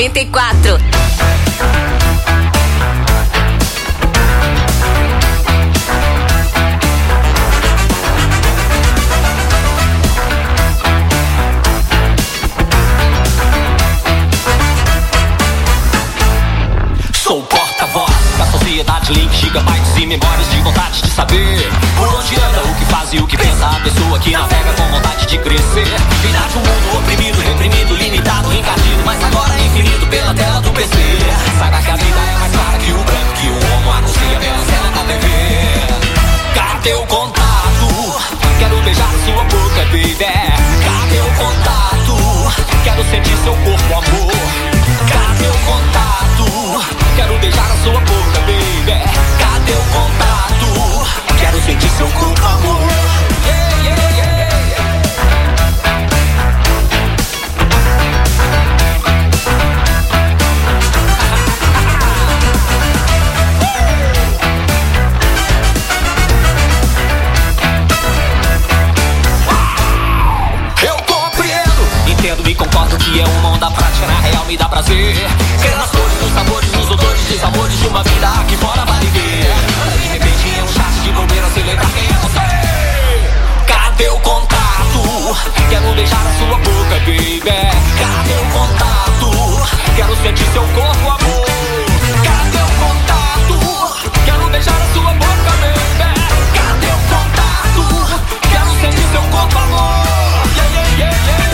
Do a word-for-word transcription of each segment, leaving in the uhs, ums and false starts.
noventa e quatro. Sou o porta-voz da sociedade, link, gigabytes e memórias de vontade de saber por onde anda, o que faz e o que pensa a pessoa que navega com vontade de crescer. Virar de um mundo oprimido, reprimido, limitado, encardido, mas agora é infinito pela tela do P C. Saiba que a vida é mais clara que o branco, que o homo anuncia pela cena da T V. Cadê o contato? Quero beijar sua boca, baby. Cadê o contato? Quero sentir seu corpo, amor. Cadê o contato? Quero beijar a sua boca, baby. Cadê o contato? Quero sentir seu corpo, amor. Yeah, yeah, yeah, yeah. Eu compreendo, entendo e concordo que é uma onda prática, na real me dá prazer. Quer nas cores, nos sabores, nos odores, desamores de uma vida aqui fora vale ver. De repente é um chat de bobeira, celebrar quem é você. Cadê o contato? Quero beijar a sua boca, baby. Cadê o contato? Quero sentir seu corpo, amor. Cadê o contato? Quero beijar a sua boca, baby. Cadê o contato? Quero sentir seu corpo, amor. Yeah, yeah, yeah, yeah.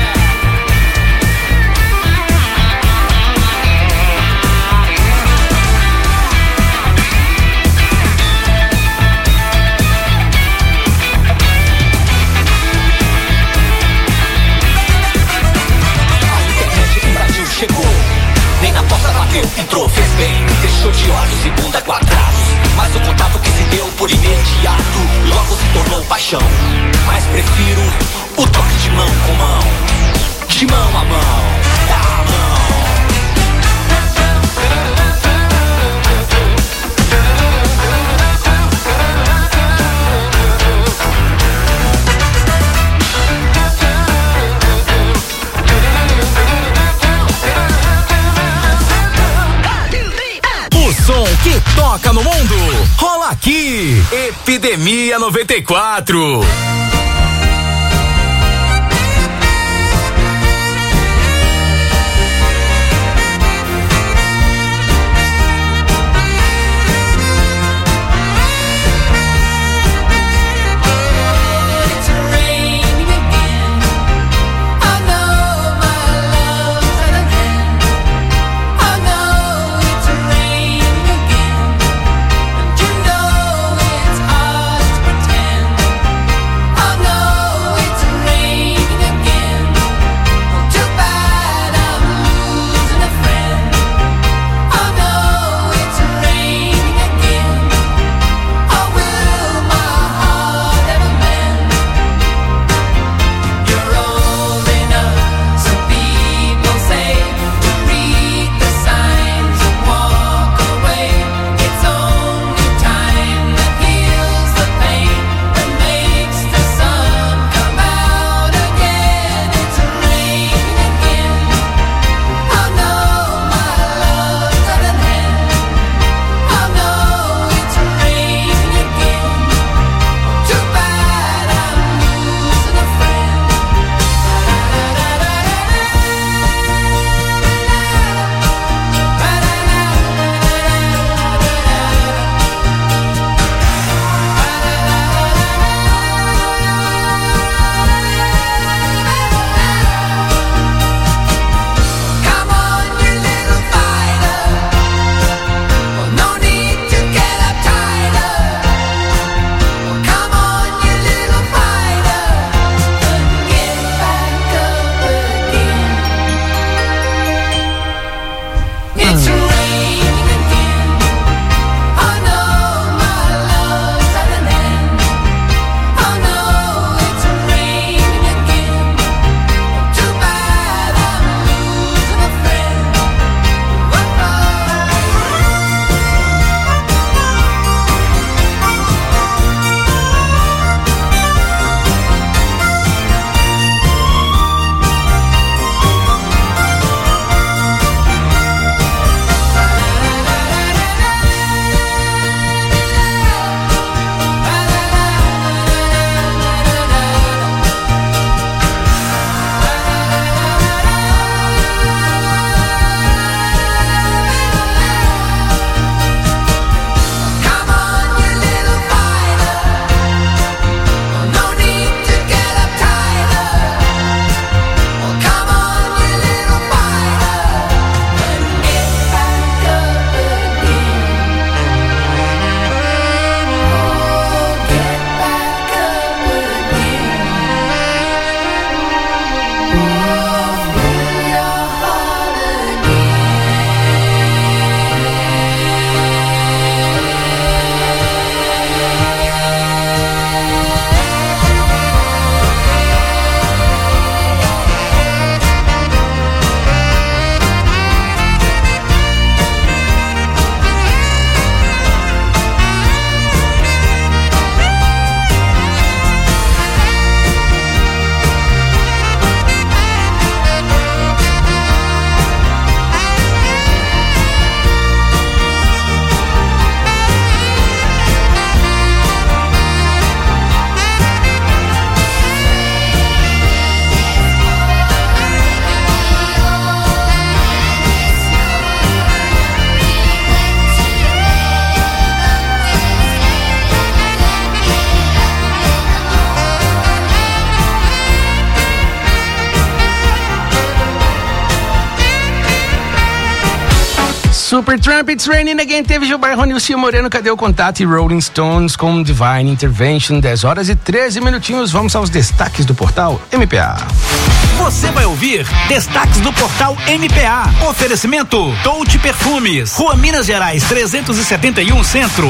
Chegou, nem na porta bateu, entrou, fez bem, deixou de olhos e bunda quadrados. Mas o contato que se deu por imediato logo se tornou paixão. Mas prefiro o toque de mão com mão, de mão a mão, da mão. Som que toca no mundo, rola aqui, Epidemia noventa e quatro. I'm Supertramp, It's Raining Again, teve Gilberto Nilson Moreno, Cadê o Contato e Rolling Stones com Divine Intervention, dez horas e treze minutinhos. Vamos aos destaques do portal M P A. Você vai ouvir destaques do portal M P A. Oferecimento Touti Perfumes, Rua Minas Gerais trezentos e setenta e um, Centro.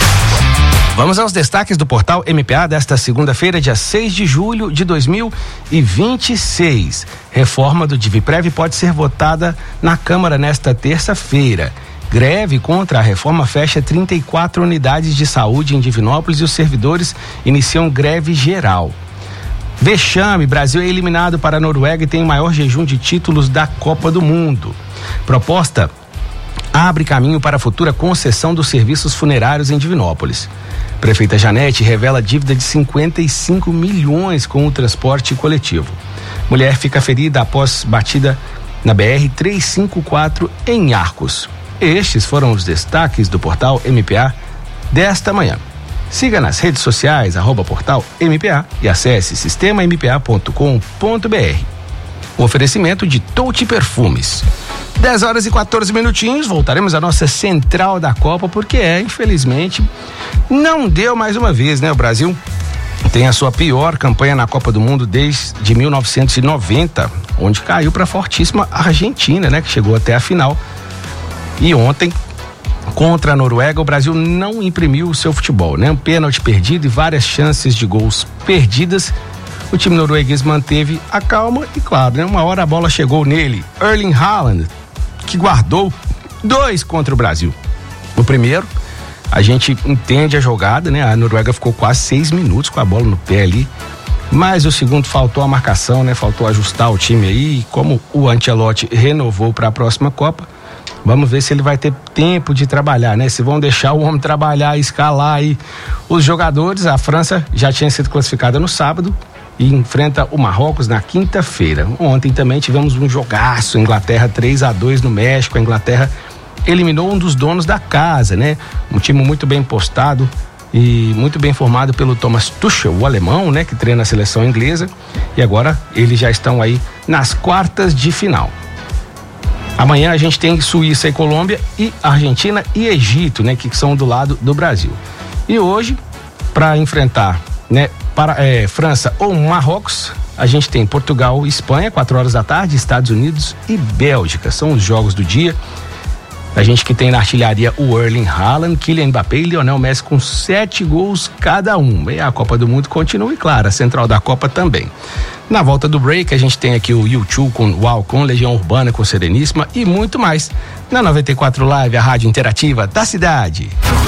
Vamos aos destaques do portal M P A desta segunda-feira, dia seis de julho de dois mil e vinte e seis. Reforma do Diviprev pode ser votada na Câmara nesta terça-feira. Greve contra a reforma fecha trinta e quatro unidades de saúde em Divinópolis e os servidores iniciam greve geral. Vexame, Brasil é eliminado para a Noruega e tem o maior jejum de títulos da Copa do Mundo. Proposta abre caminho para a futura concessão dos serviços funerários em Divinópolis. Prefeita Janete revela dívida de cinquenta e cinco milhões com o transporte coletivo. Mulher fica ferida após batida na B R trezentos e cinquenta e quatro em Arcos. Estes foram os destaques do portal M P A desta manhã. Siga nas redes sociais, arroba portal M P A e acesse sistema m p a ponto com ponto b r. O oferecimento de Touti Perfumes. dez horas e quatorze minutinhos, voltaremos à nossa central da Copa, porque é, infelizmente, não deu mais uma vez, né? O Brasil tem a sua pior campanha na Copa do Mundo desde mil novecentos e noventa, onde caiu para a fortíssima Argentina, né? Que chegou até a final. E ontem, contra a Noruega, o Brasil não imprimiu o seu futebol, né? Um pênalti perdido e várias chances de gols perdidas. O time norueguês manteve a calma e, claro, né, uma hora a bola chegou nele, Erling Haaland, que guardou dois contra o Brasil. O primeiro, a gente entende a jogada, né? A Noruega ficou quase seis minutos com a bola no pé ali, mas o segundo faltou a marcação, né? Faltou ajustar o time aí, e como o Ancelotti renovou para a próxima Copa, vamos ver se ele vai ter tempo de trabalhar, né? Se vão deixar o homem trabalhar, escalar aí os jogadores. A França já tinha sido classificada no sábado e enfrenta o Marrocos na quinta-feira. Ontem também tivemos um jogaço, Inglaterra três a dois no México. A Inglaterra eliminou um dos donos da casa, né? Um time muito bem postado e muito bem formado pelo Thomas Tuchel, o alemão, né? Que treina a seleção inglesa, e agora eles já estão aí nas quartas de final. Amanhã a gente tem Suíça e Colômbia e Argentina e Egito, né? Que são do lado do Brasil. E hoje, para enfrentar, né? Para é, França ou Marrocos, a gente tem Portugal e Espanha, quatro horas da tarde, Estados Unidos e Bélgica. São os jogos do dia. A gente que tem na artilharia o Erling Haaland, Kylian Mbappé e Lionel Messi com sete gols cada um. E a Copa do Mundo continua, e claro, a central da Copa também. Na volta do break, a gente tem aqui o U dois com Uau, com Legião Urbana, com Sereníssima e muito mais. Na noventa e quatro Live, a rádio interativa da cidade.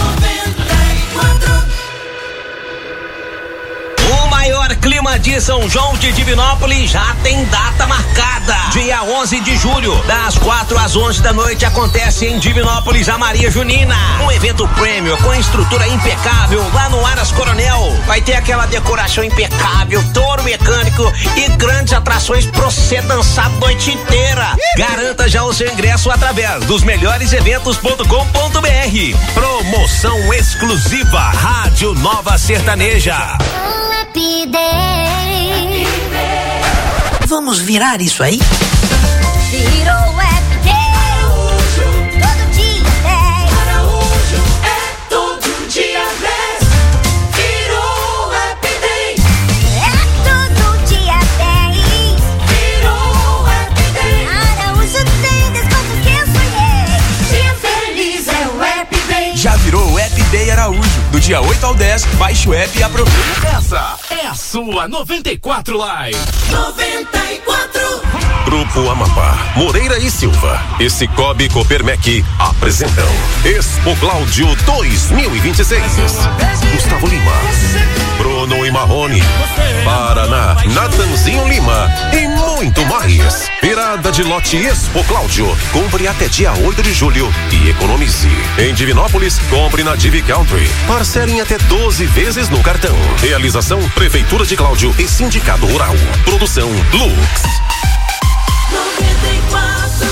Clima de São João de Divinópolis já tem data marcada. Dia onze de julho, das quatro às onze da noite, acontece em Divinópolis a Maria Junina. Um evento prêmio com estrutura impecável lá no Aras Coronel. Vai ter aquela decoração impecável, touro mecânico e grandes atrações pra você dançar a noite inteira. Garanta já o seu ingresso através dos melhores eventos ponto com ponto b r. Promoção exclusiva Rádio Nova Sertaneja. Happy Day. Vamos virar isso aí? Virou Happy Day. Todo dia dez. Araújo é todo dia dez. Virou Happy Day. É todo dia dez. Virou Happy Day. Araújo tem desconto que eu sonhei. Dia feliz é o Happy Day. Já virou o Happy Day Araújo. Do dia oito ao dez, baixe o app e aproveite. Essa é a sua noventa e quatro Live. noventa e quatro. Grupo Amapá, Moreira e Silva e Cicobi Copermec apresentam Expo Cláudio dois mil e vinte e seis. Gustavo Lima, Bruno e Marrone, Paraná, Natanzinho Lima e muito mais. Virada de lote Expo Cláudio. Compre até dia oito de julho e economize. Em Divinópolis, compre na Divi Country. Parcele em até doze vezes no cartão. Realização Prefeitura de Cláudio e Sindicato Rural. Produção Lux. noventa e quatro.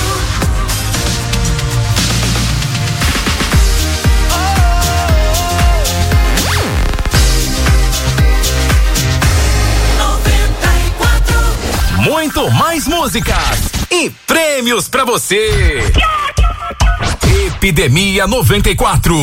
noventa e quatro. Muito mais músicas e prêmios pra você. Epidemia noventa e quatro.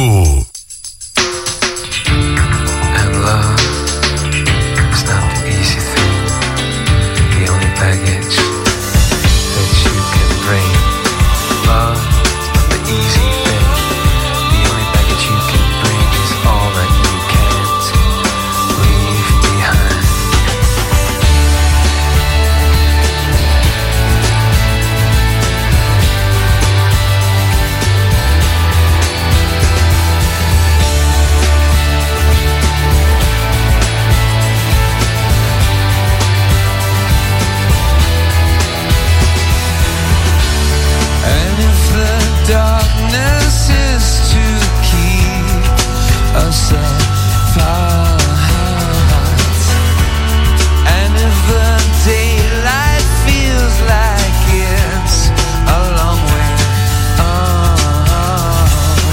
And love is not the easy thing, the only baggage that you can bring. Love is not the easy thing, the only baggage you can bring is all that you can't leave behind. Darkness is to keep us apart, and if the daylight feels like it's a long way on,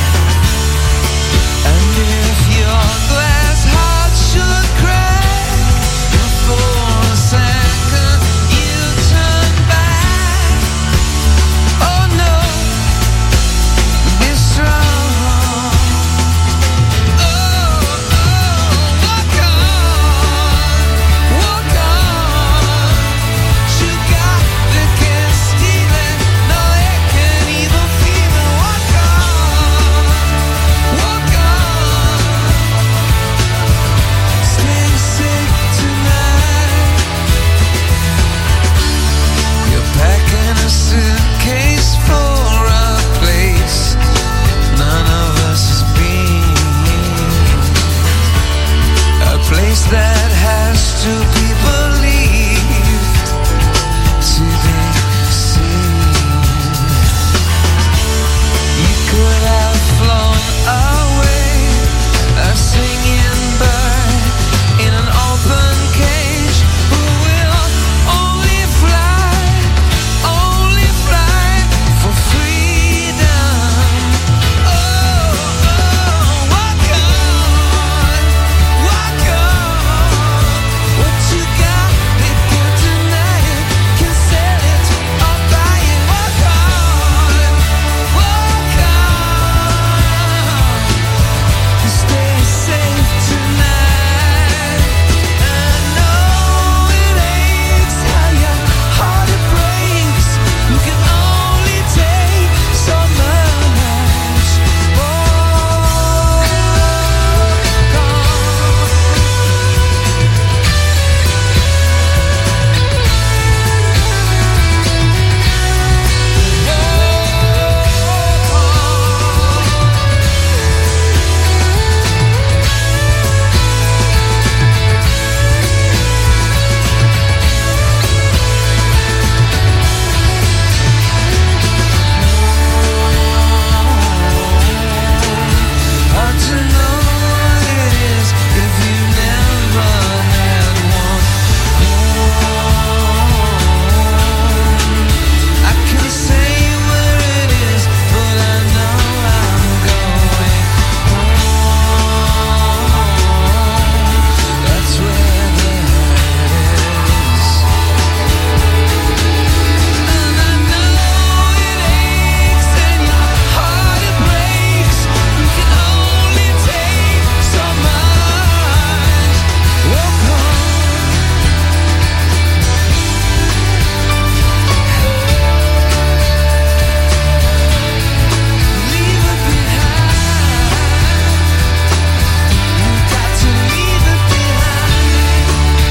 and if your glass heart should crack for a second, you turn back. Oh no. Suitcase for a place none of us has been, a place that has to be believed to be seen. You could have flown away, a singing bird in an open cage who will only fly, only fly for freedom. Oh, oh, walk on, walk on. What you got, it good tonight. Can sell it or buy it. Walk on, walk on. Stay safe tonight. I know it aches, how your heart it breaks. You can only take so much. Walk hard to know what it is if you never had one. I can say where it is, but I know I'm going home. That's where the heart is. And I know it aches and your heart it breaks. You can only take so much. Walk on. Leave it behind. You got to leave it behind.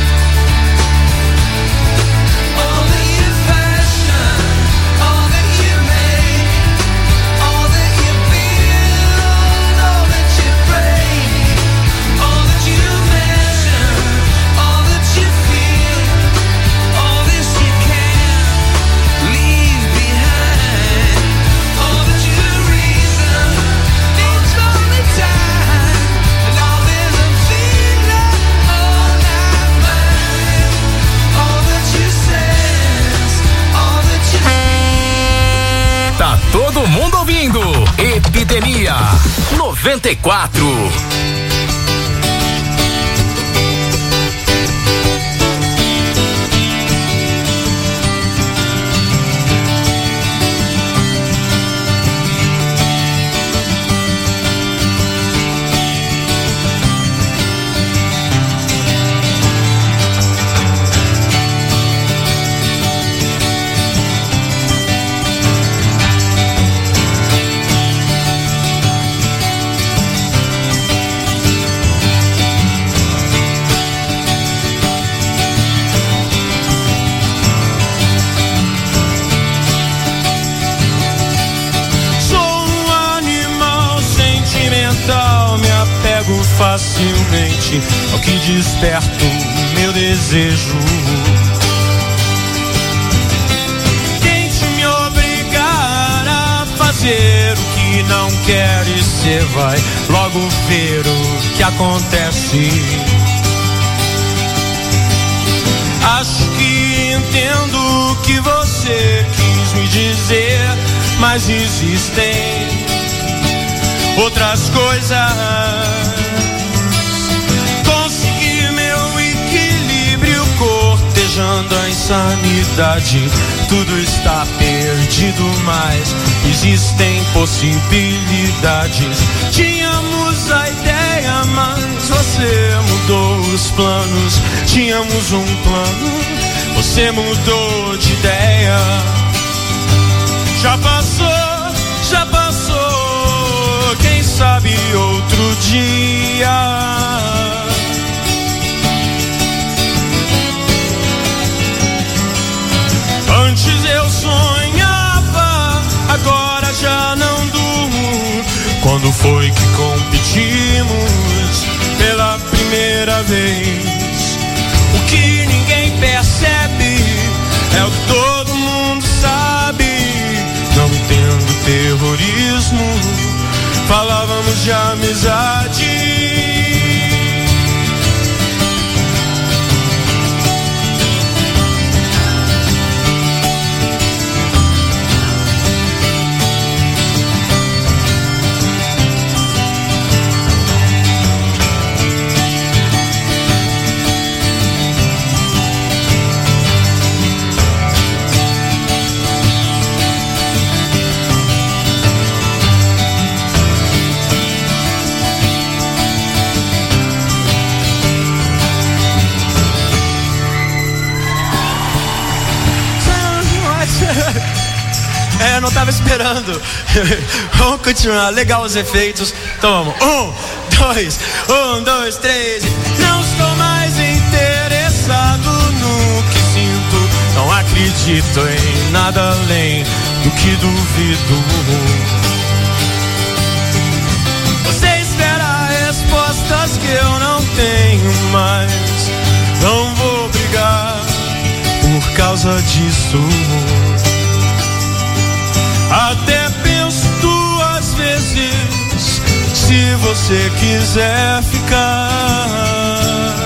All that you fashion, all that you make, all that you build, all that you break, all that you measure, all that you feel, all this you can't leave behind. All that you reason needs only time, and all there's a feeling all not mine. All that you sense, all that you Tá todo mundo ouvindo. Epidemia noventa e quatro. facilmente ao que desperta o meu desejo. Tente me obrigar a fazer o que não quer e cê vai logo ver o que acontece. Acho que entendo o que você quis me dizer, mas existem outras coisas. Consegui meu equilíbrio cortejando a insanidade. Tudo está perdido, mas existem possibilidades. Tínhamos a ideia, mas você mudou os planos. Tínhamos um plano, você mudou de ideia. Já passou, já passou, quem sabe outro dia. Antes eu sonhava, agora já não durmo. Quando foi que competimos pela primeira vez? O que ninguém percebe é o que todo mundo sabe. Não entendo terrorismo, falávamos de amizade. É, não tava esperando. Vamos continuar, legal os efeitos. Então vamos, um, dois, um, dois, três. Não estou mais interessado no que sinto. Não acredito em nada além do que duvido. Você espera respostas que eu não tenho mais. Não vou brigar por causa disso. Até penso duas vezes se você quiser ficar.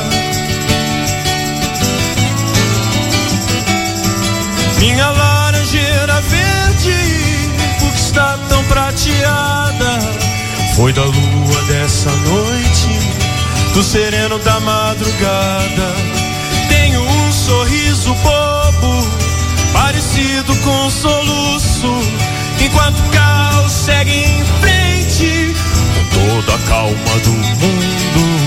Minha laranjeira verde, por que está tão prateada? Foi da lua dessa noite, do sereno da madrugada. Tenho um sorriso bobo, parecido com um soluço, enquanto o caos segue em frente, com toda a calma do mundo.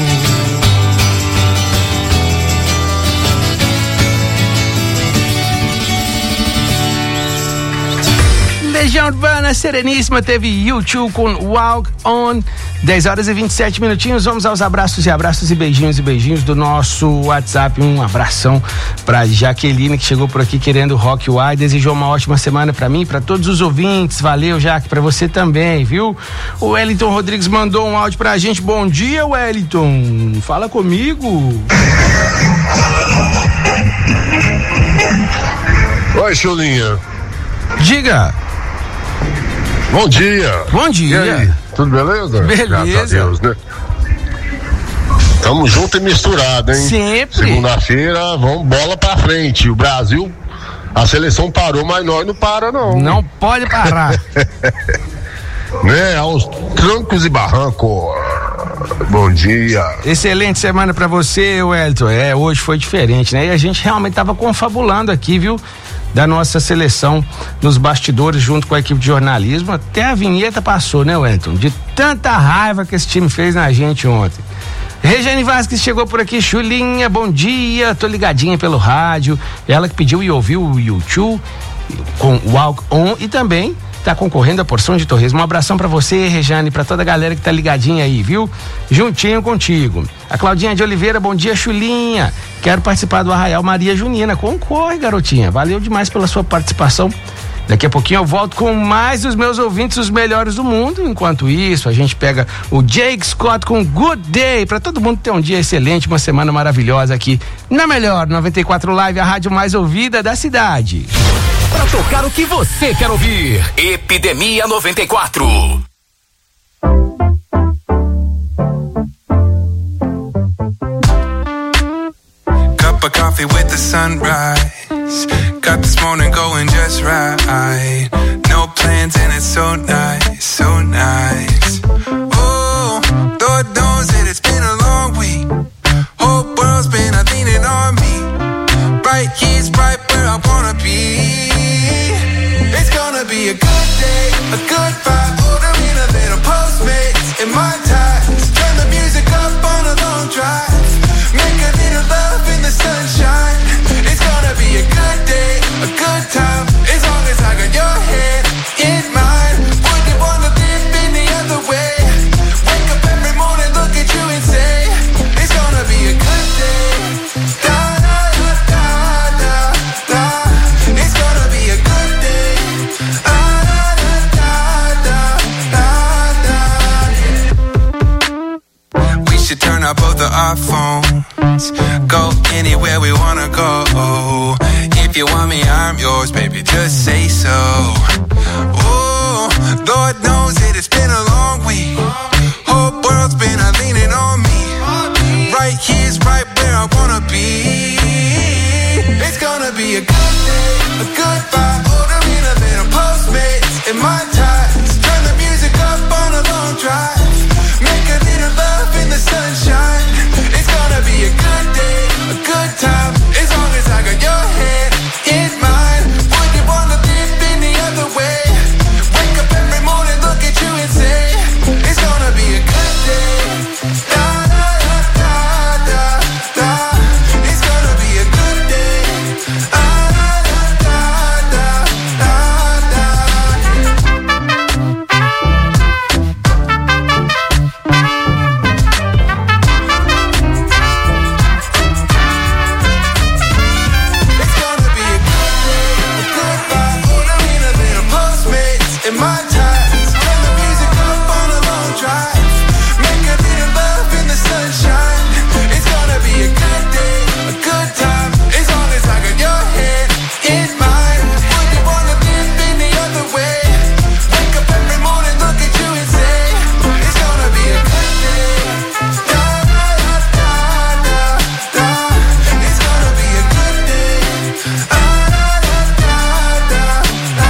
Legião Urbana Sereníssima teve YouTube com Walk On. dez horas e vinte e sete minutinhos. Vamos aos abraços e abraços e beijinhos e beijinhos do nosso WhatsApp. Um abração pra Jaqueline, que chegou por aqui querendo Rock Why. Desejou uma ótima semana pra mim, pra todos os ouvintes. Valeu, Jaque, pra você também, viu? O Wellington Rodrigues mandou um áudio pra gente. Bom dia, Wellington. Fala comigo. Oi, Chulinha. Diga. Bom dia. Bom dia. E aí, tudo beleza? Beleza. Graças a Deus, né? Tamo junto e misturado, hein? Sempre. Segunda-feira, vamos bola pra frente. O Brasil, a seleção parou, mas nós não para, não. Não pode parar. Né? Aos trancos e barrancos. Bom dia. Excelente semana pra você, Wellington. É, hoje foi diferente, né? E a gente realmente tava confabulando aqui, viu? Da nossa seleção nos bastidores junto com a equipe de jornalismo. Até a vinheta passou, né, Wellington? De tanta raiva que esse time fez na gente ontem. Regiane Vasquez chegou por aqui. Chulinha, bom dia, tô ligadinha pelo rádio. Ela que pediu e ouviu o YouTube com Walk On e também tá concorrendo a porção de torresmo. Um abração pra você, Regiane, pra toda a galera que tá ligadinha aí, viu? Juntinho contigo. A Claudinha de Oliveira, bom dia, Chulinha. Quero participar do Arraial Maria Junina. Concorre, garotinha. Valeu demais pela sua participação. Daqui a pouquinho eu volto com mais dos meus ouvintes, os melhores do mundo. Enquanto isso, a gente pega o Jake Scott com Good Day, para todo mundo ter um dia excelente, uma semana maravilhosa aqui na melhor noventa e quatro Live, a rádio mais ouvida da cidade. Para tocar o que você quer ouvir, Epidemia noventa e quatro. Cup of coffee with the sunrise. Got this morning going just right. No plans and it's so nice, so nice. Oh, Lord knows that it's been a long week. Whole world's been a leaning on me. Right here's right where I wanna be. It's gonna be a good day, a good vibe. Order in a little Postmates in my ties. Turn the music up on a long drive. Make a little love in the sunshine. It's gonna be a good day, a good time. As long as I got your hand in mine. Would you wanna live any other way? Wake up every morning, look at you and say, it's gonna be a good day. Da da da da da da. It's gonna be a good day. Ah da da da da da. We should turn up both of our phones. Go anywhere we wanna go. If you want me, I'm yours, baby, just say so. Oh, Lord knows that it's been a long week. Whole world's been a leaning on me. Right here's right where I wanna be. It's gonna be a good day, a good vibe. Order in a little Postmates in my ties. Turn the music up on a long drive. Make a little love in the sunshine. It's gonna be a good day, a good time. As long as I got your hand in mine. Would you wanna live any other way? Wake up every morning, look at you and say, it's gonna be a good day. Da da da da da. It's gonna be a good day. Ah da da da It's gonna be a good day, a good vibe. Order in a little Postmates in my ties. Turn the music up on a long drive. Make a little love in the sunshine. It's gonna be a good day, a good time. As long as I got your hand in mine. Would you wanna live any other way? Wake up every morning, look at you and say, it's gonna be a good day. Da da da da da. It's gonna be a good day. Ah da da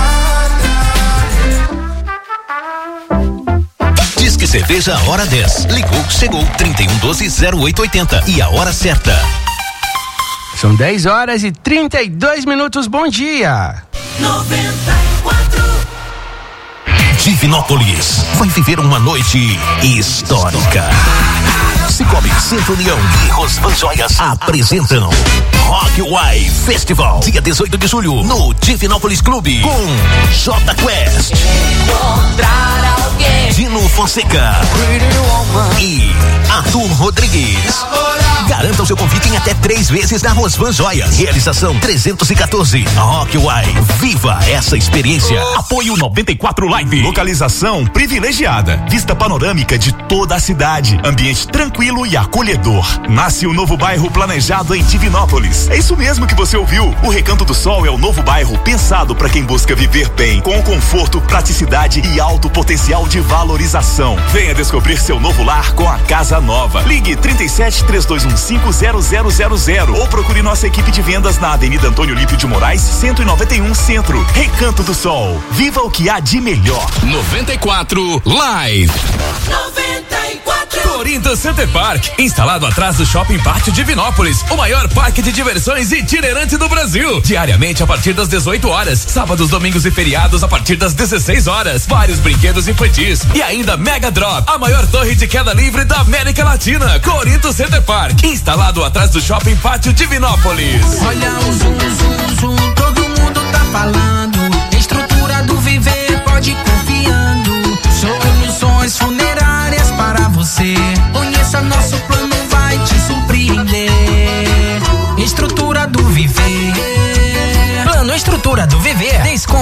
da da. Diz que cerveja a hora dez. Ligou, chegou, trinta e um doze, zero oito oitenta. E a hora certa. São dez horas e trinta e dois minutos. Bom dia. noventa e quatro. Divinópolis vai viver uma noite histórica. Cicobi, Centro União e Rosvan Joias apresentam Rock Why Festival, dia dezoito de julho, no Divinópolis Clube, com J Quest, Encontrar alguém. Dino Fonseca e Arthur Rodrigues. Garanta o seu convite em até três vezes na Rosvan Joias. Realização trezentos e quatorze. Rock Why. Viva essa experiência. Apoio noventa e quatro Live. Localização privilegiada. Vista panorâmica de toda a cidade. Ambiente tranquilo e acolhedor. Nasce o novo bairro planejado em Divinópolis. É isso mesmo que você ouviu. O Recanto do Sol é o novo bairro pensado para quem busca viver bem, com conforto, praticidade e alto potencial de valorização. Venha descobrir seu novo lar com a Casa Nova. Ligue trinta e sete, três dois um cinco, zero zero zero zero ou procure nossa equipe de vendas na Avenida Antônio Lípio de Moraes, cento e noventa e um Centro. Recanto do Sol. Viva o que há de melhor. noventa e quatro Live. noventa e quatro. Corinthians Center Park, instalado atrás do Shopping Pátio Divinópolis, o maior parque de diversões itinerante do Brasil. Diariamente a partir das dezoito horas, sábados, domingos e feriados a partir das dezesseis horas. Vários brinquedos infantis e ainda Mega Drop, a maior torre de queda livre da América Latina. Corinthians Center Park, instalado atrás do Shopping Pátio Divinópolis. Olha o zoom, zoom, zoom, todo mundo tá falando. Estrutura do Viver, pode ir confiando. Soluções funerárias para você. Conheça nosso plano, vai te surpreender. Estrutura do Viver. Plano Estrutura do Viver. Desconto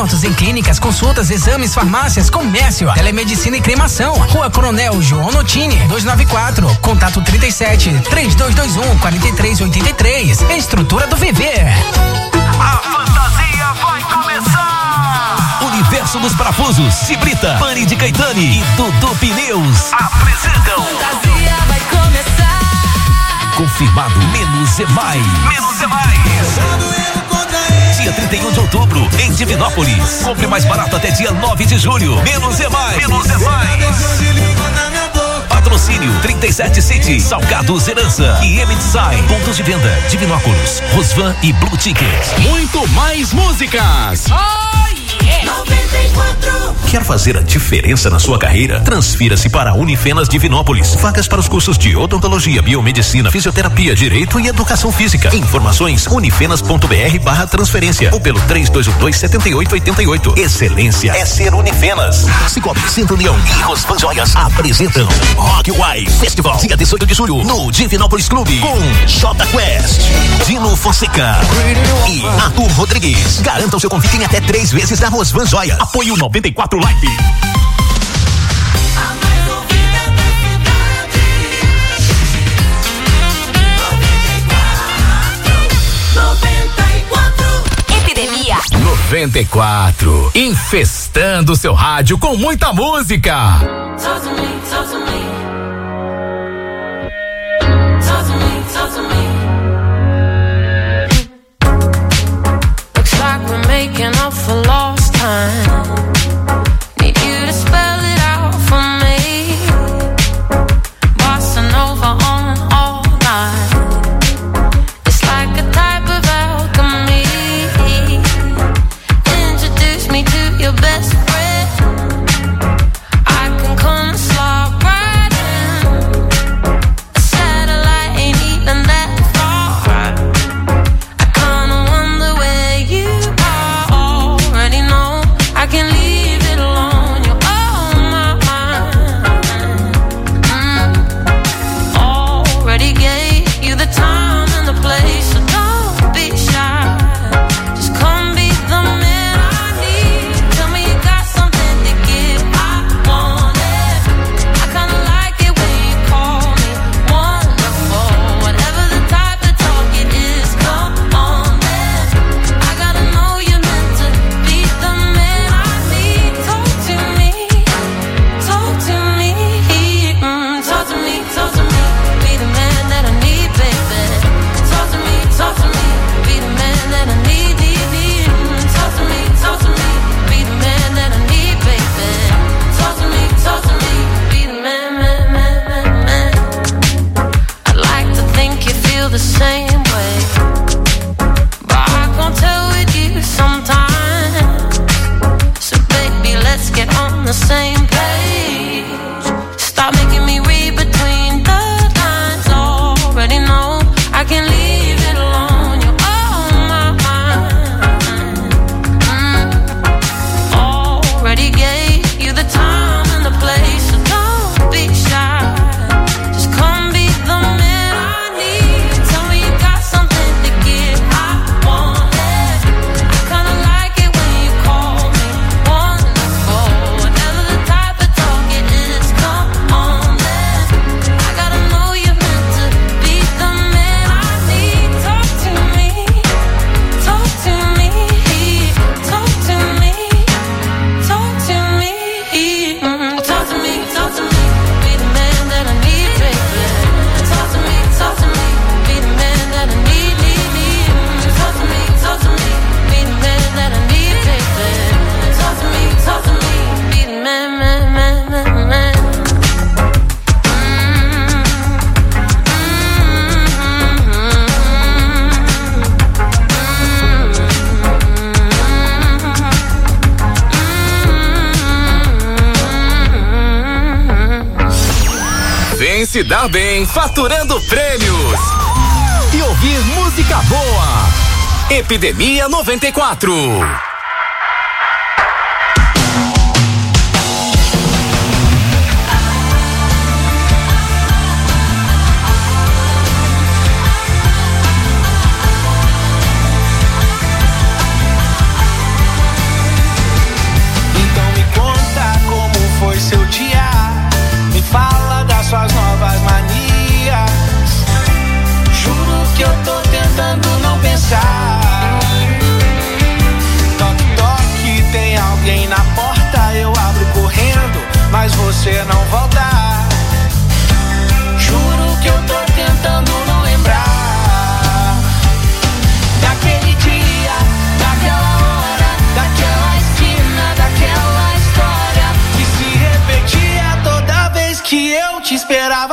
Descontos em clínicas, consultas, exames, farmácias, comércio, telemedicina e cremação. Rua Coronel João Notini, duzentos e noventa e quatro. Contato trinta e sete, três dois dois um, quatro três oito três. Estrutura do Viver. A fantasia vai começar! Universo dos Parafusos, Cibrita, Pani de Caetani e Dudu Pneus Apresentam. Fantasia vai começar. Confirmado, menos é mais. Menos é mais. Dia trinta e um de outubro, em Divinópolis. Compre mais barato até dia nove de julho. Menos é mais. Menos é mais. Patrocínio trinta e sete City, Salgados Herança e M Design. Pontos de venda, Divinópolis, Rosvan e Blue Ticket. Muito mais músicas. noventa e quatro. Quer fazer a diferença na sua carreira? Transfira-se para a Unifenas Divinópolis. Vagas para os cursos de odontologia, biomedicina, fisioterapia, direito e educação física. Informações unifenas.br barra transferência ou pelo três dois um dois, sete oito oito oito. Excelência é ser Unifenas. Cicobi, Centro União e Rosvan Joias apresentam Rock Wise Festival, dia dezoito de julho, no Divinópolis Clube, com J Quest, Dino Fonseca e Arthur Rodrigues. Garanta o seu convite em até três vezes da Rosvan Joias. Apoio noventa e quatro Live. Epidemia noventa e quatro. Infestando seu rádio com muita música. Talk to me, talk to me. Talk to me, talk to me. Looks like we're making up for lost time. Need you to spell it out for me. Bossa Nova on all night. It's like a type of alchemy. Introduce me to your best friend. I can come slide right in. A satellite ain't even that far. I kinda wonder where you are. Already know I can leave it alone. You're on my mind. Mm. Already gave you the time and the place, so don't be shy. Just come be the man I need. Tell me you got something to give. I want it. I kinda like it when you call me wonderful. Whatever the type of talk it is, come on then. I gotta know you're meant to be the man I need. Talk to me, talk to me, mm, talk to me, talk to me. Be the man that I need, baby. Talk to me, talk to me. Be the man that I need, need, need. Mm, talk to me, talk to me. Be the man that I need, baby. Talk to me, talk to me. Be the man, man, man, man, man. I'd like to think you feel the same way, but I can't tell with you sometimes. So baby, let's get on the same page. Stop making me read between the lines. Already know I can leave it alone. You're on my mind. Mm. Already gave you the time and the place, so don't be shy. Just come be the man I need. Tell me you got something to give. I want it. I kinda like it when you call me wonderful. Whatever the type of talk it is, come on then. I gotta know you're meant to be the man I need. Talk to me, talk to me, talk to me, talk to me, mm, talk to me, talk to me. Be the man that I need, baby. Talk to me, talk to me. Be the man that I need, need, need. Mm, talk to me, talk to me. Be the man that I need, baby. Talk to me, talk to me. Be the man, man, man, man, man. Vem se dar bem, faturando prêmios. E ouvir música boa. Epidemia noventa e quatro.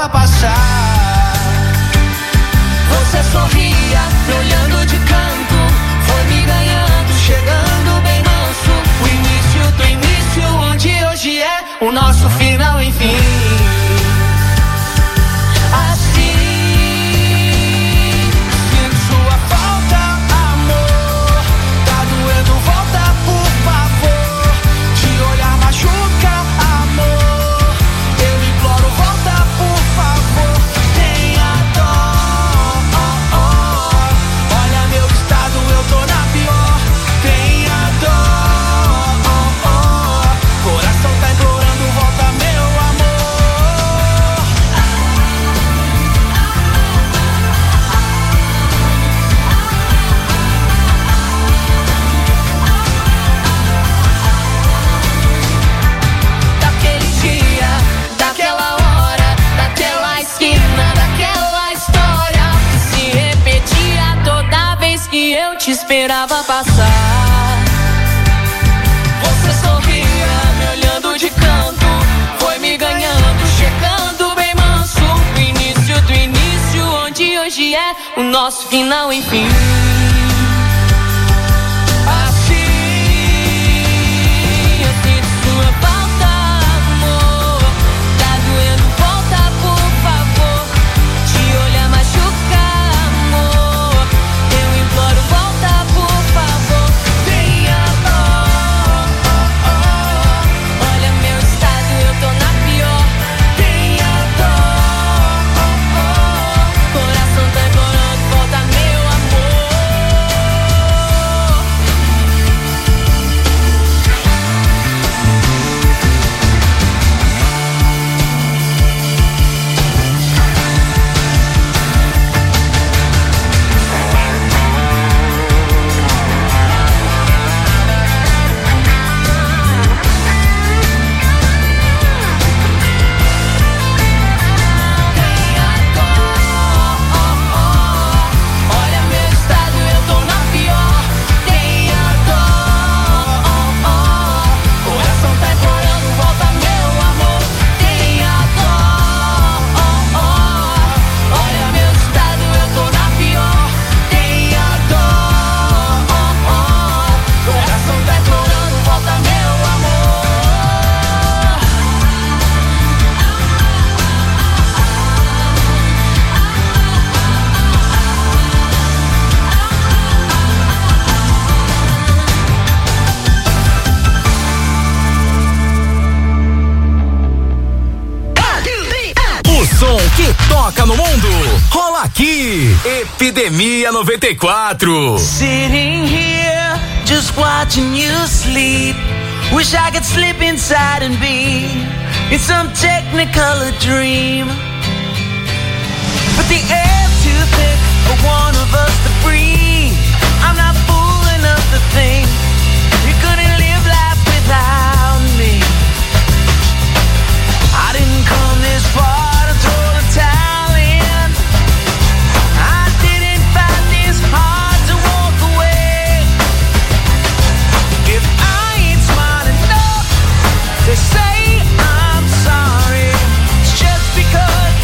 esperava passar. Você sorria, me olhando de canto, foi me ganhando, chegando bem manso. O início do início, onde hoje é o nosso final, enfim. Assim, sinto sua falta, amor. Tá doendo, volta, por favor. Te olhar machuca, amor. Eu imploro, volta, por favor. Tenha dó. Olha meu estado, eu tô na pior. Tenha dó. Coração tá implorando, volta, meu amor. Daquele dia, daquela hora, daquela esquina, daquela história que se repetia toda vez que eu te esperava passar. Você sorria, me olhando de canto, foi me ganhando, chegando bem manso. O início do início, onde hoje é o nosso final, enfim. Assim, eu sinto sua falta, amor. Tá doendo, volta, por favor. Te olhar machuca, amor. Eu imploro, volta, por favor. Tenha dó. Olha meu estado, eu tô na pior. Tenha dó. Coração tá implorando, volta, meu amor. Olha meu estado, eu tô na pior. Tenha dó. Coração tá implorando, volta, meu amor. Tenha dó. Olha meu estado, eu tô na pior. Tenha dó. Coração tá implorando, volta, meu amor. O som que toca no mundo, rola aqui. Epidemia noventa e quatro. Sitting here, just watching you sleep. Wish I could slip inside and be in some technicolor dream. But the air's too thick for one of us to breathe. I'm not fool enough to think you couldn't live life without me. I didn't come this far to throw the towel in. I didn't find this hard to walk away. If I ain't smart enough to say I'm sorry, it's just because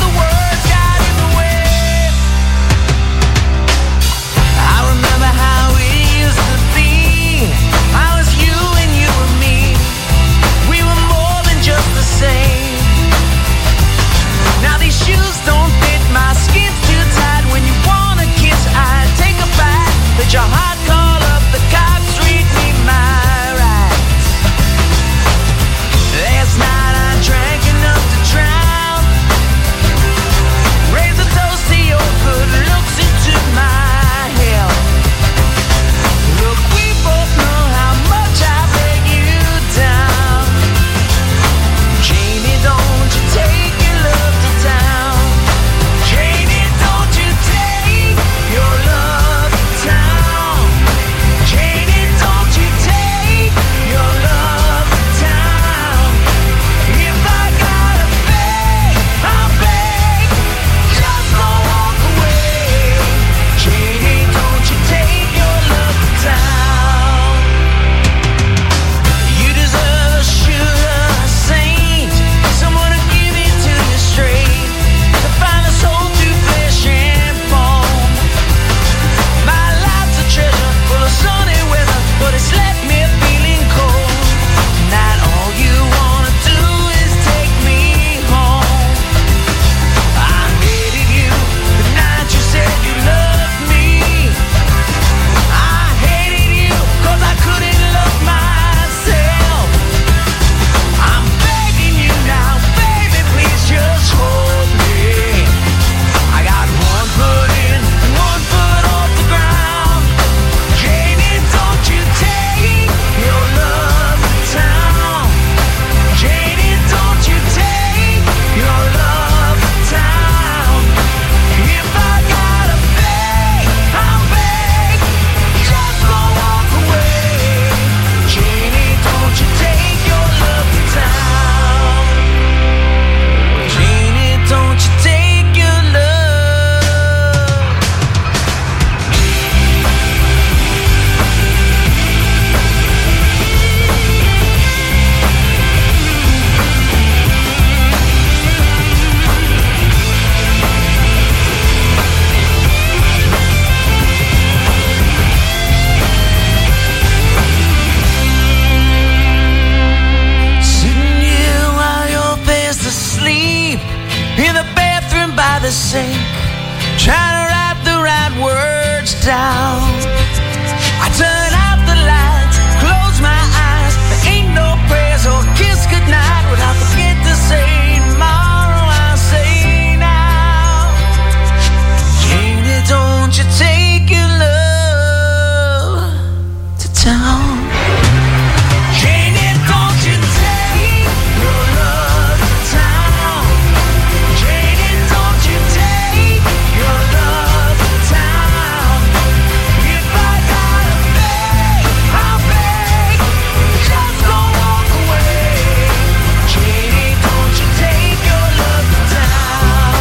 trying to write the right words down. I turn out the lights, close my eyes. There ain't no prayers or kiss goodnight without forget to say tomorrow. I'll say now, Janie, don't you take your love to town. Janie, don't you take your love to town. Janie, don't you take your love to town. If I gotta beg, I'll beg, just don't walk away. Janie, don't you take your love to town.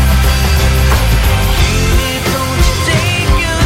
Janie, don't you take your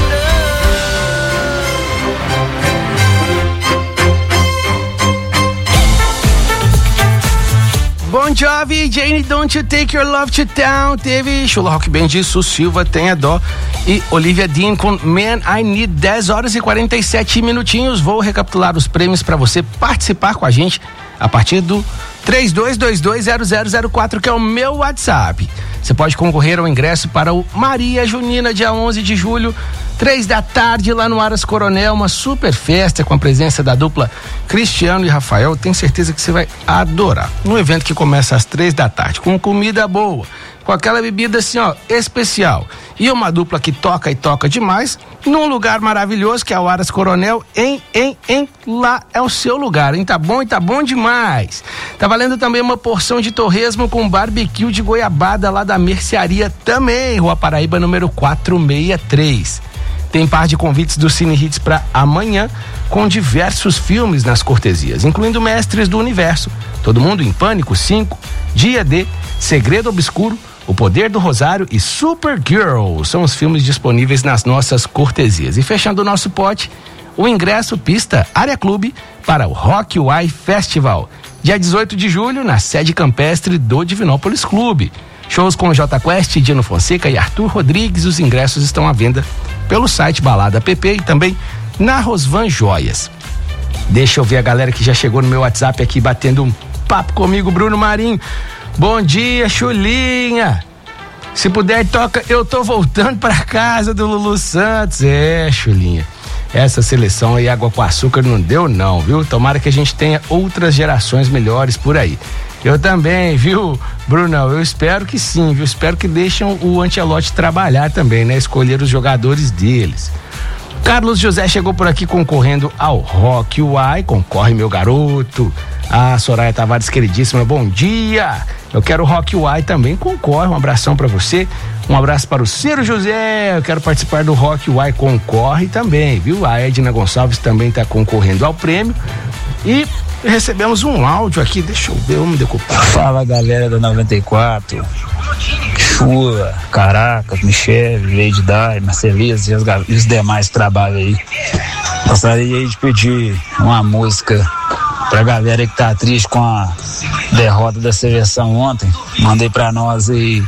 Bon Jovi, Janie, Don't You Take Your Love to Town. Teve Chula Rock Band de Su Silva, Tenha Dó. E Olivia Dean com Man I Need. Dez horas e quarenta e sete minutinhos. Vou recapitular os prêmios para você participar com a gente a partir do três dois dois dois zero zero zero quatro, que é o meu WhatsApp. Você pode concorrer ao ingresso para o Maria Junina, dia onze de julho, três da tarde, lá no Aras Coronel, uma super festa com a presença da dupla Cristiano e Rafael. Tenho certeza que você vai adorar. Um evento que começa às três da tarde, com comida boa, com aquela bebida assim, ó, especial. E uma dupla que toca e toca demais, num lugar maravilhoso que é o Aras Coronel, em, em, em, lá é o seu lugar, hein? Tá bom e tá bom demais. Tá valendo também uma porção de torresmo com barbecue de goiabada lá da Mercearia também, Rua Paraíba, número quatrocentos e sessenta e três. Tem par de convites do Cine Hits para amanhã, com diversos filmes nas cortesias, incluindo Mestres do Universo, Todo Mundo em Pânico cinco, Dia D, Segredo Obscuro, O Poder do Rosário e Supergirl. São os filmes disponíveis nas nossas cortesias. E fechando o nosso pote, o ingresso pista Área Clube para o Rock Uai Festival, dia dezoito de julho, na sede campestre do Divinópolis Clube. Shows com J Quest, Dino Fonseca e Arthur Rodrigues. Os ingressos estão à venda pelo site Balada App e também na Rosvan Joias. Deixa eu ver a galera que já chegou no meu WhatsApp aqui batendo um papo comigo. Bruno Marinho, bom dia, Chulinha. Se puder, toca Eu Tô Voltando Pra Casa, do Lulu Santos. É, Chulinha, essa seleção aí, água com açúcar, não deu não, viu? Tomara que a gente tenha outras gerações melhores por aí. Eu também, viu, Brunão? Eu espero que sim, viu? Espero que deixem o Ancelotti trabalhar também, né? Escolher os jogadores deles. Carlos José chegou por aqui concorrendo ao Rock Uai. Concorre, meu garoto. A Soraya Tavares, queridíssima, bom dia. Eu quero o Rock Uai também, concorre. Um abração pra você. Um abraço para o Ciro José. Eu quero participar do Rock Uai, concorre também, viu? A Edna Gonçalves também tá concorrendo ao prêmio. E recebemos um áudio aqui, deixa eu ver, vamos decupar. Fala, galera da noventa e quatro, Chula, Caracas, Michele, Lady Dai, Marcelisa e os, e os demais trabalhos aí. Gostaria aí de pedir uma música pra galera que tá triste com a derrota da seleção ontem. Mandei pra nós aí,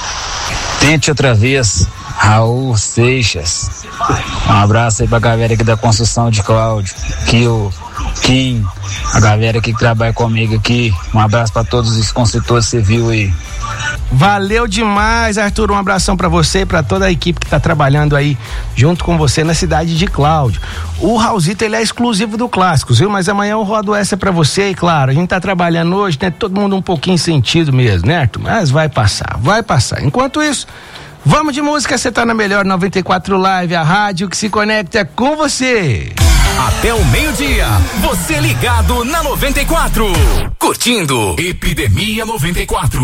Tente Outra Vez, Raul Seixas. Um abraço aí pra galera aqui da construção de Cláudio, que o Kim, a galera aqui que trabalha comigo aqui. Um abraço pra todos os construtores civil aí. Valeu demais, Arthur, um abração pra você e pra toda a equipe que tá trabalhando aí junto com você na cidade de Cláudio. O Raulzito, ele é exclusivo do Clássicos, viu? Mas amanhã eu rodo essa pra você e claro, a gente tá trabalhando hoje, né? Todo mundo um pouquinho sentido mesmo, né, Arthur? Mas vai passar, vai passar. Enquanto isso, vamos de música, você tá na melhor noventa e quatro Live, a rádio que se conecta com você. Até o meio-dia, você ligado na noventa e quatro, curtindo Epidemia noventa e quatro.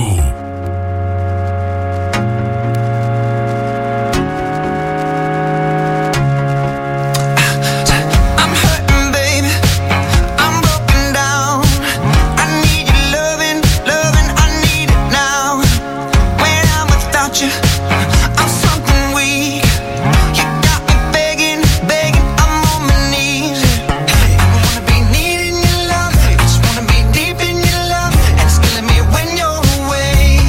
Deep in your love, and it's killing me when you're away.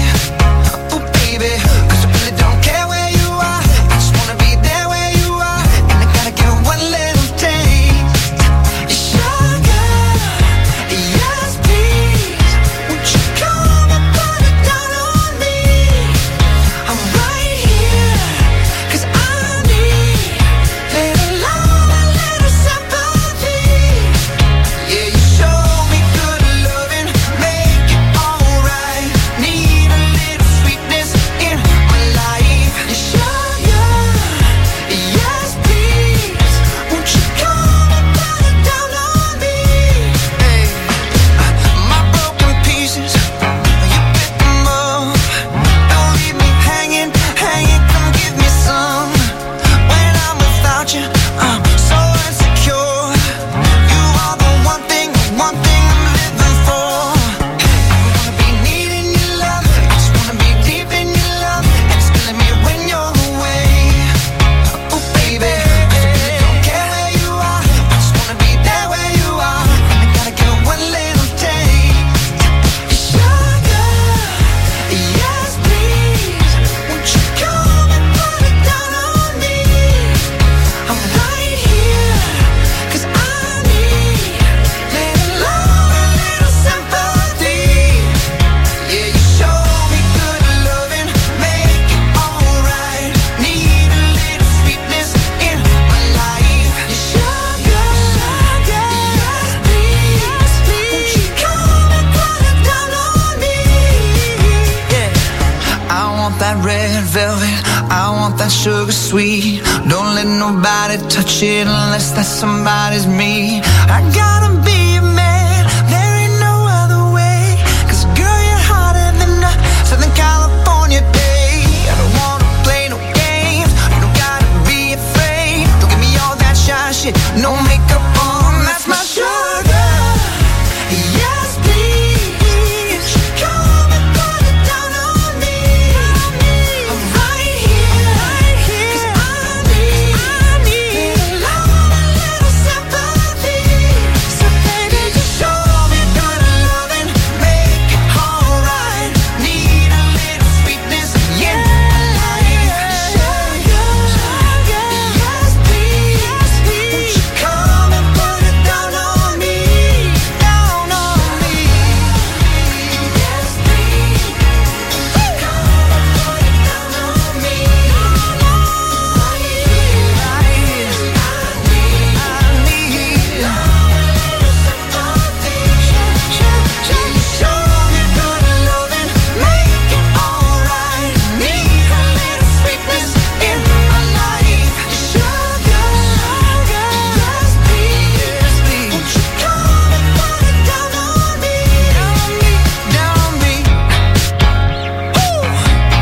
it. I want that sugar sweet. Don't let nobody touch it unless that somebody's me. I gotta be a man, there ain't no other way. Cause girl, you're hotter than a Southern California day. I don't wanna play no games, you don't gotta be afraid. Don't give me all that shy shit, no makeup on, that's my sugar. Yes, please, come and put it down on me. I'm right here, right here. 'Cause I need, I need a love, a little sympathy. So baby, just show me good loving, make it alright. Need a little sweetness in my life. Sugar, sugar, yes please, yes please. Won't you come and put it down on me, down on me. Yes please, come and put it down on me. Right here, right here. I need, I need love, a little sympathy. Show me good loving, make it alright. Need a little sweetness in my life. Sugar, sugar, yes please, yes please. Won't you come and put it down on me, down on me, down on me.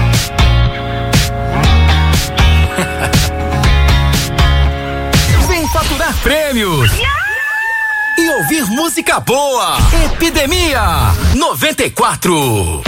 Vem faturar prêmios e ouvir música boa. Epidemia noventa e quatro.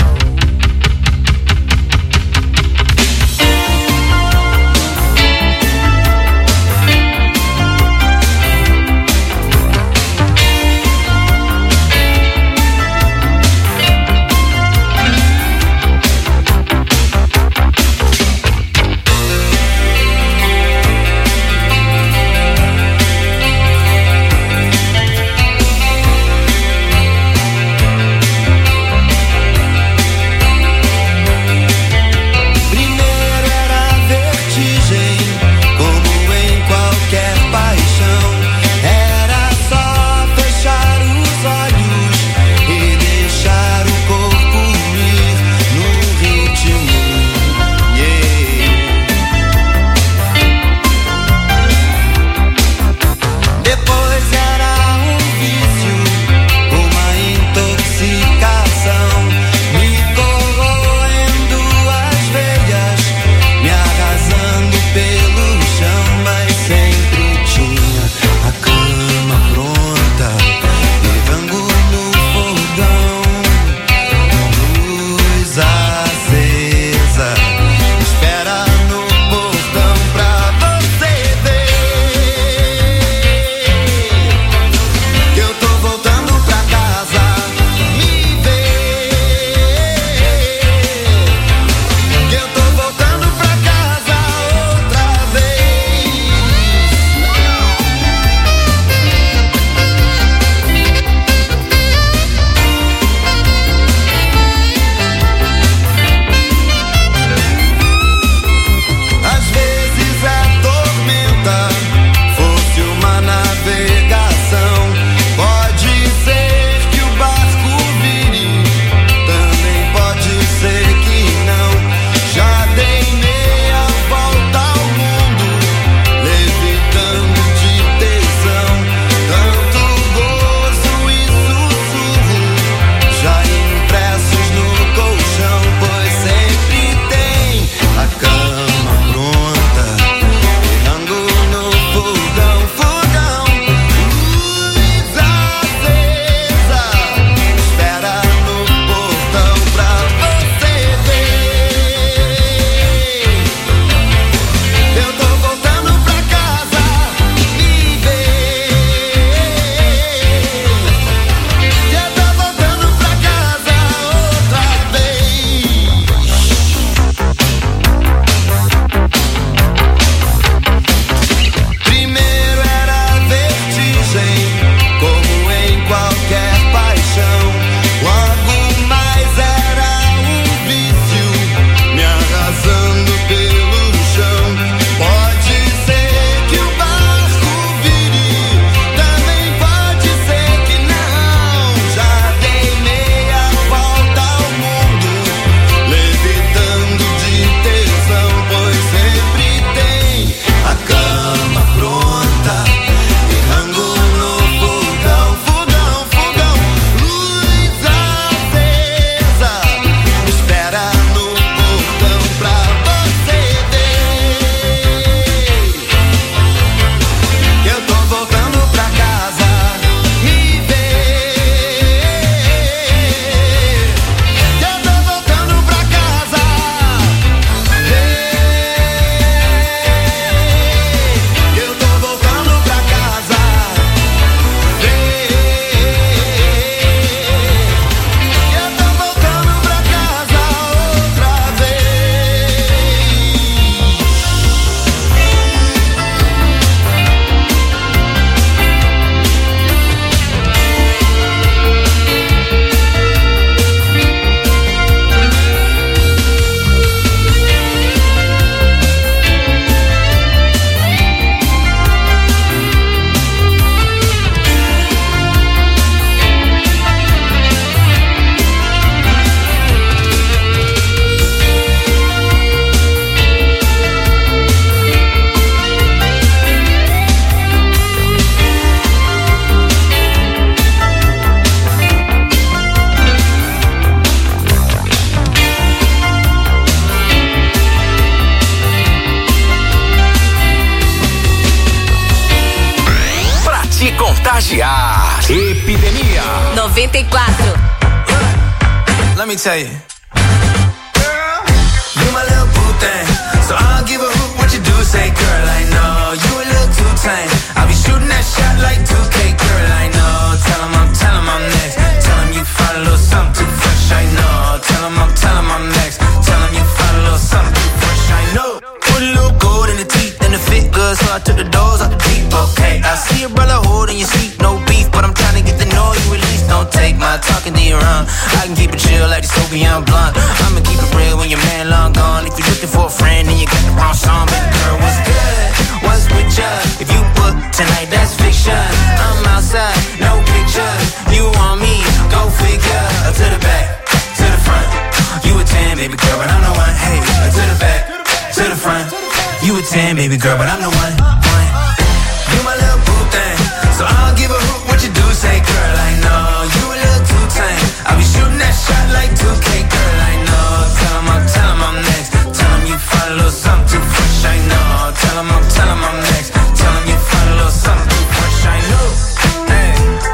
contagiar. Epidemia noventa e quatro. Let me tell you. Girl, you my little boo thing. So I don't give a hoot what you do, say, girl, I know. You a little too tame. I'll be shooting that shot like two K, girl, I know. Tell him I'm, tell him I'm next. Tell him you find a little something too fresh, I know. Tell him I'm, tell him I'm next. Tell him you find a little something too fresh, I know. Put a little gold in the teeth and the fit good, so I took the doors out the deep, okay. I see a brother holding your seat, no beef, but I'm trying to get to know you at least. Don't take my talking to your own. I can keep it chill like the Soviet blunt. I'ma keep it real when your man long gone. If you're looking for a friend and you got the wrong song, baby girl, what's good? What's with ya? If you book tonight, that's fiction. I'm outside, no pictures. You want me? Go figure. To the back, to the front. You a ten, baby girl, but I'm the one. Hey, to the back, to the front. You a ten, baby girl, but I'm the one. one. You my little boo thing, so I don't give a hoot what you do, say, girl, I know. You a little too tame. I'll be shooting that shot like two K, girl, I know. Tell him I'm, tell him I'm next. Tell him you find a little something too fresh, I know. Tell him I'm, tell him I'm next. Tell him you find a little something too fresh, I know. Hey,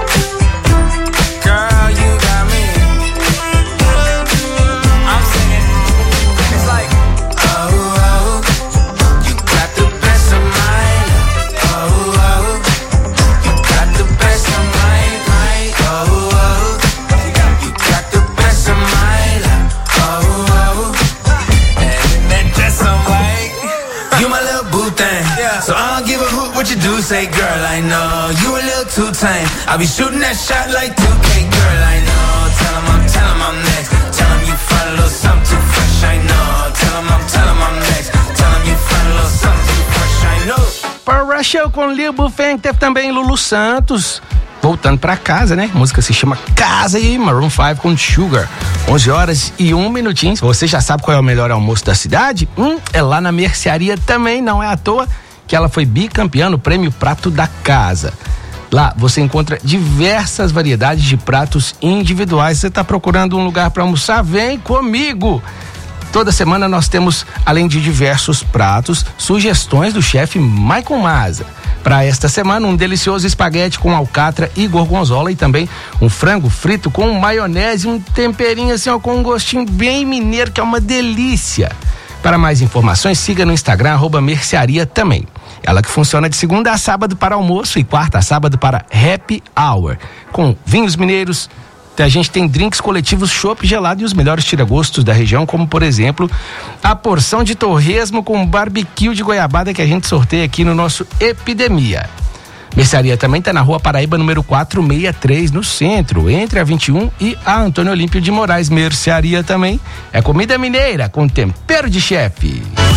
girl, you got me. I'm singing. It's like, oh, oh, you got the best of mine. Oh, oh, you got the best of mine, mine. Oh, oh, you got the best of mine. Oh, oh, and that dress I'm like, you my little boo thing. So I don't give a hoot what you do, say, girl, I know. You a little too tame. I'll be shooting that shot like two K, girl, I know. Tell him I'm, tell him I'm next. Tell him you find a little something too fresh, I know. Tell him I'm, tell him I'm next. Tell him you find a little something too fresh, I know. Power Rush com Lil Bufeng, teve também Lulu Santos. Voltando pra casa, né? A música se chama Casa e Maroon cinco com Sugar. onze horas e um minutinho. Você já sabe qual é o melhor almoço da cidade? Hum, é lá na Mercearia também, não é à toa que ela foi bicampeã no prêmio Prato da Casa. Lá você encontra diversas variedades de pratos individuais. Você está procurando um lugar para almoçar? Vem comigo! Toda semana nós temos, além de diversos pratos, sugestões do chefe Michael Maza. Para esta semana, um delicioso espaguete com alcatra e gorgonzola e também um frango frito com maionese, um temperinho assim, ó, com um gostinho bem mineiro, que é uma delícia. Para mais informações, siga no Instagram, arroba Mercearia também. Ela que funciona de segunda a sábado para almoço e quarta a sábado para happy hour. Com vinhos mineiros, a gente tem drinks coletivos, chopp gelado e os melhores tiragostos da região, como por exemplo, a porção de torresmo com barbecue de goiabada que a gente sorteia aqui no nosso Epidemia. Mercearia também está na Rua Paraíba, número quatrocentos e sessenta e três, no centro, entre a vinte e um e a Antônio Olímpio de Moraes. Mercearia também é comida mineira com tempero de chefe.